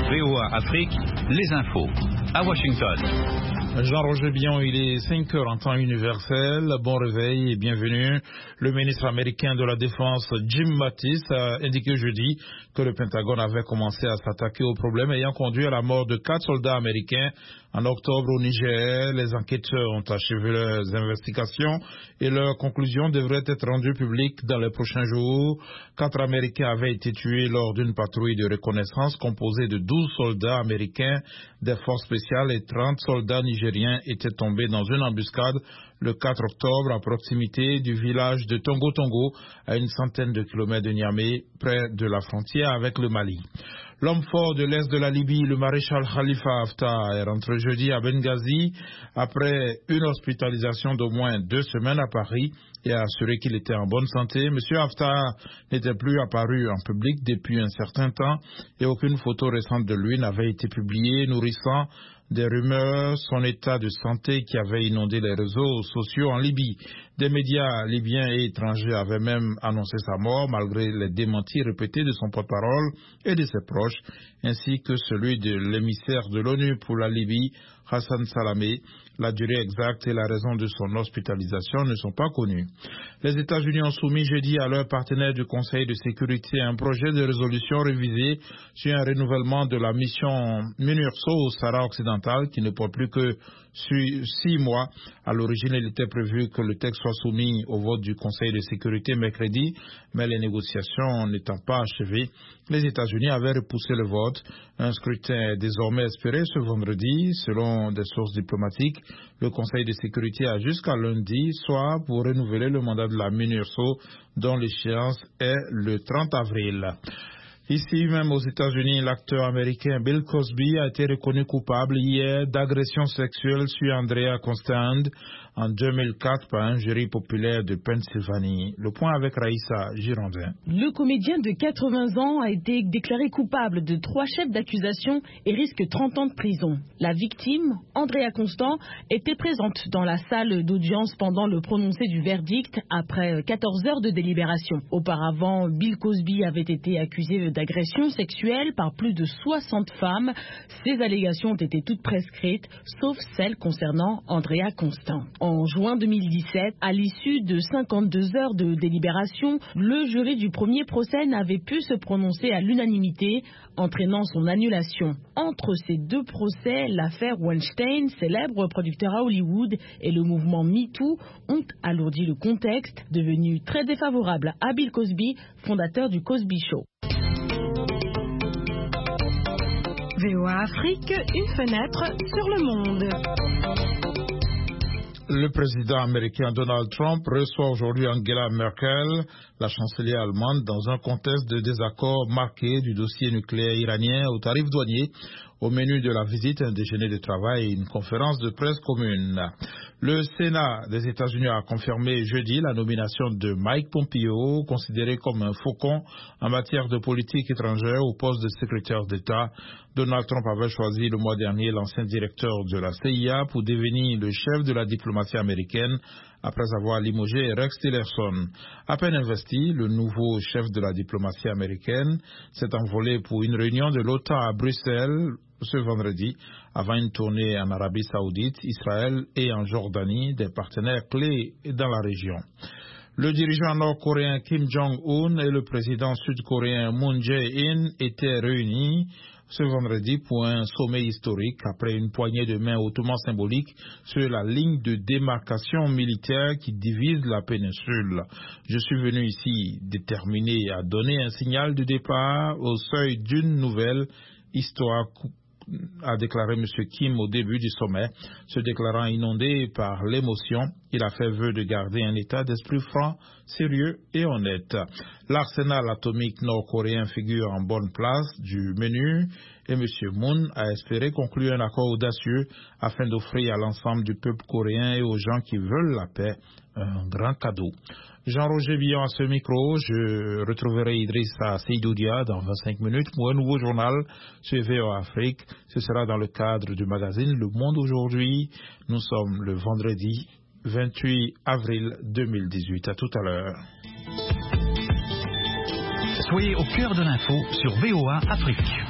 VOA Afrique, les infos. À Washington. Jean-Roger Billon, il est 5 heures en temps universel. Bon réveil et bienvenue. Le ministre américain de la Défense, Jim Mattis, a indiqué jeudi que le Pentagone avait commencé à s'attaquer au problème ayant conduit à la mort de 4 soldats américains en octobre au Niger. Les enquêteurs ont achevé leurs investigations et leurs conclusions devraient être rendues publiques dans les prochains jours. 4 Américains avaient été tués lors d'une patrouille de reconnaissance composée de 12 soldats américains des forces spéciales et 30 soldats nigériens étaient tombés dans une embuscade le 4 octobre à proximité du village de Tongo Tongo, à une centaine de kilomètres de Niamey, près de la frontière avec le Mali. L'homme fort de l'Est de la Libye, le maréchal Khalifa Haftar, est rentré jeudi à Benghazi après une hospitalisation d'au moins 2 semaines à Paris et a assuré qu'il était en bonne santé. M. Haftar n'était plus apparu en public depuis un certain temps et aucune photo récente de lui n'avait été publiée, nourrissant des rumeurs, son état de santé qui avait inondé les réseaux sociaux en Libye. Des médias libyens et étrangers avaient même annoncé sa mort malgré les démentis répétés de son porte-parole et de ses proches, ainsi que celui de l'émissaire de l'ONU pour la Libye, Hassan Salamé. La durée exacte et la raison de son hospitalisation ne sont pas connues. Les États-Unis ont soumis jeudi à leurs partenaires du Conseil de sécurité un projet de résolution révisé sur un renouvellement de la mission MINURSO au Sahara occidental qui ne porte plus que 6 mois. À l'origine, il était prévu que le texte soit soumis au vote du Conseil de sécurité mercredi, mais les négociations n'étant pas achevées, les États-Unis avaient repoussé le vote. Un scrutin est désormais espéré ce vendredi. Selon des sources diplomatiques, le Conseil de sécurité a jusqu'à lundi soir pour renouveler le mandat de la MINURSO dont l'échéance est le 30 avril. Ici même aux États-Unis, l'acteur américain Bill Cosby a été reconnu coupable hier d'agression sexuelle sur Andrea Constand en 2004 par un jury populaire de Pennsylvanie. Le point avec Raïssa Girondin. Le comédien de 80 ans a été déclaré coupable de 3 chefs d'accusation et risque 30 ans de prison. La victime, Andrea Constant, était présente dans la salle d'audience pendant le prononcé du verdict après 14 heures de délibération. Auparavant, Bill Cosby avait été accusé d'agression sexuelle par plus de 60 femmes. Ces allégations ont été toutes prescrites, sauf celles concernant Andrea Constant. En juin 2017, à l'issue de 52 heures de délibération, le jury du premier procès n'avait pu se prononcer à l'unanimité, entraînant son annulation. Entre ces 2 procès, l'affaire Weinstein, célèbre producteur à Hollywood, et le mouvement MeToo ont alourdi le contexte, devenu très défavorable à Bill Cosby, fondateur du Cosby Show. VOA Afrique, une fenêtre sur le monde. Le président américain Donald Trump reçoit aujourd'hui Angela Merkel, la chancelière allemande, dans un contexte de désaccord marqué du dossier nucléaire iranien aux tarifs douaniers. Au menu de la visite, un déjeuner de travail et une conférence de presse commune. Le Sénat des États-Unis a confirmé jeudi la nomination de Mike Pompeo, considéré comme un faucon en matière de politique étrangère au poste de secrétaire d'État. Donald Trump avait choisi le mois dernier l'ancien directeur de la CIA pour devenir le chef de la diplomatie américaine après avoir limogé Rex Tillerson. À peine investi, le nouveau chef de la diplomatie américaine s'est envolé pour une réunion de l'OTAN à Bruxelles ce vendredi, avant une tournée en Arabie Saoudite, Israël et en Jordanie, des partenaires clés dans la région. Le dirigeant nord-coréen Kim Jong-un et le président sud-coréen Moon Jae-in étaient réunis ce vendredi pour un sommet historique après une poignée de main hautement symbolique sur la ligne de démarcation militaire qui divise la péninsule. Je suis venu ici déterminé à donner un signal de départ au seuil d'une nouvelle histoire, a déclaré M. Kim au début du sommet. Se déclarant inondé par l'émotion, il a fait vœu de garder un état d'esprit franc, sérieux et honnête. L'arsenal atomique nord-coréen figure en bonne place du menu et M. Moon a espéré conclure un accord audacieux afin d'offrir à l'ensemble du peuple coréen et aux gens qui veulent la paix un grand cadeau. Jean-Roger Billon à ce micro. Je retrouverai Idrissa Seydoudia dans 25 minutes pour un nouveau journal sur VOA Afrique. Ce sera dans le cadre du magazine Le Monde aujourd'hui. Nous sommes le vendredi 28 avril 2018. À tout à l'heure. Soyez au cœur de l'info sur VOA Afrique.